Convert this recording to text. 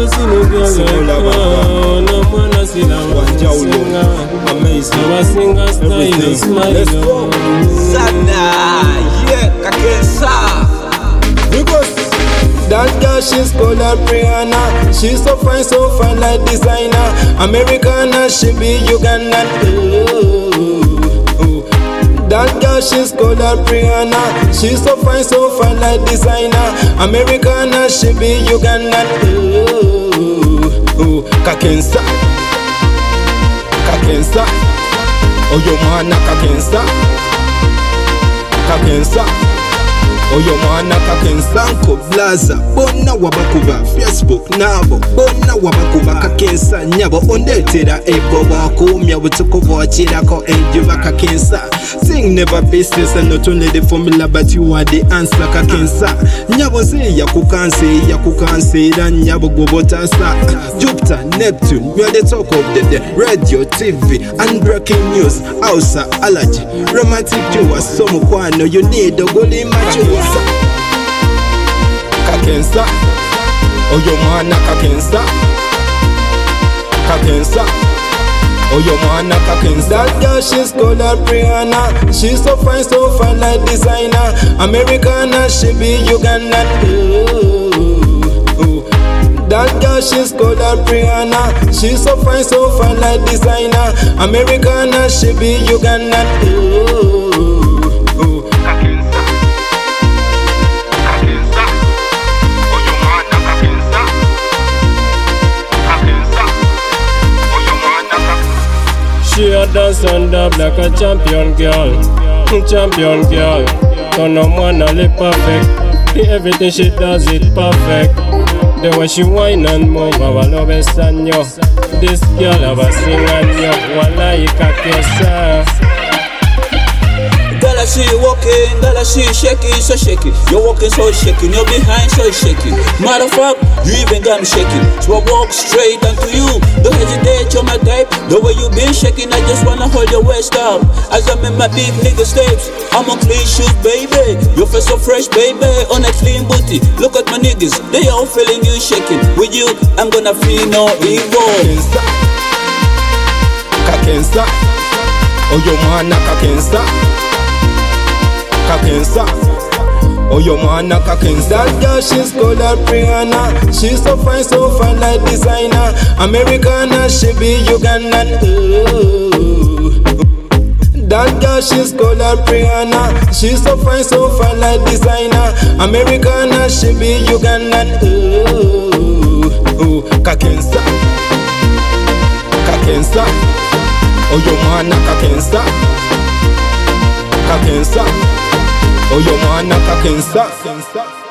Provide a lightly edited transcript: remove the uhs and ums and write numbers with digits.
never seen a girl like her. No man has seen her. Amazing. Our singer style is my love. Sana, yeah, Kakensa. Because that girl, she's called Brianna. She's so fine like designer. Americana, she be Ugandan. That girl, she's called Brianna. She's so fine like designer. Americana, she be Ugandan. Kakensa, Kakensa. Oh, your man, Kakensa, Kakensa. Oyo mwana Kakensa nko blaza bonna wabakuba Facebook nabo bonna wabakuba Kakensa nyabo ondetera ebo bakumya butuko bwakirako enjuba Kakensa. Sing never business and not only the formula but you are the answer Kakensa. Nyabo se yakukansera nyabo gobotasa Jupiter Neptune, you are the talk of the day. Radio, TV and breaking news. Hausa, allergy, romantic jewels. Some kwano you need a goli macho. Kakensa, oyo mwana Kakensa, Kakensa, oyo mwana Kakensa. That girl, she's called Brianna. She's so fine like designer. Americana, she be Ugandan. That girl, she's called Brianna. She's so fine like designer. Americana, she be Ugandan. She a dance and dab like a champion girl. Champion girl. Turn on one only perfect. Everything she does it perfect. The way she whine and move, our love is on you. This girl have a sing on you. Wallahi Kakensa. Gala she walking, gala she shaking, so shaking. You're walking so shaking, you're behind so shaking. Matter of fact, you even got me shaking. So I walk straight onto you. Don't hesitate, you're my type. The way you been shaking, I just wanna hold your waist up. As I'm in my big nigga steps, I'm on clean shoes, baby. Your face so fresh, baby. On a clean booty. Look at my niggas, they all feeling you shaking. With you, I'm gonna feel no evil. Kakensa, oyo mwana Kakensa. Kakensa, oyo mwana Kakensa. That girl, she's called Brianna. She's so fine like designer. Americana, she be Ugandan. That girl, she's called Brianna. She's so fine like designer. Americana, she be Ugandan. Kakensa, Kakensa, oyo mwana Kakensa. Kakensa. Oyo mwana Kakensa.